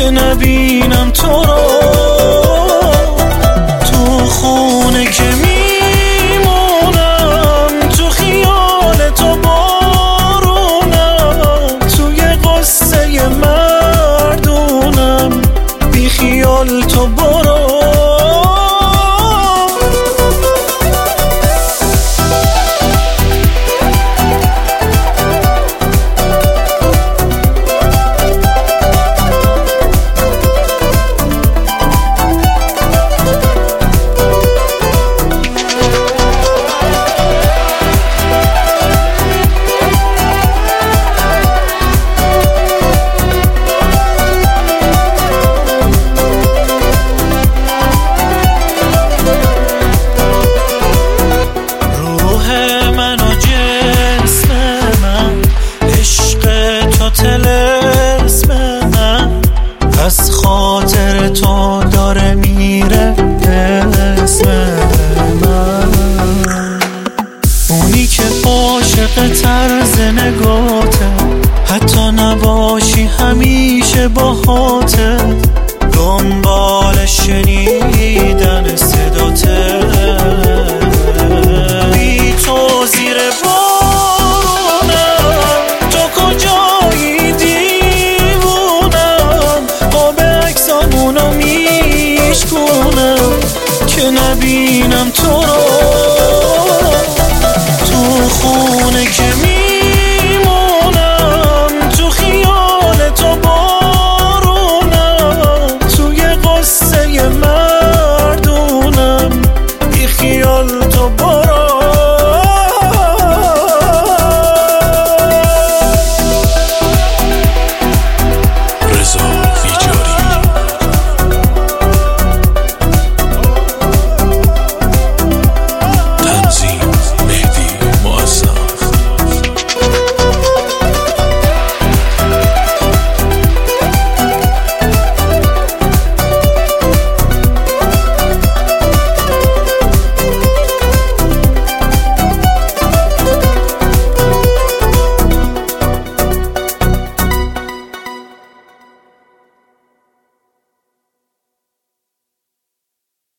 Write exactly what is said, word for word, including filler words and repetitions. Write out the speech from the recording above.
که نبینم تو رو. تو خونه که میمونم، تو خیال تو بارونم، توی قصه مردونم، بی خیال تو برو. از خاطر تو داره میره اسم من، اونی که عاشق طرز نگاته، حتی نباشی همیشه باهاته، دنبال شنیدن صداته. بی تو زیر بارونم، تو کجایی دیوونم، آب عکسامونو میشکونم که نبینم تو رو.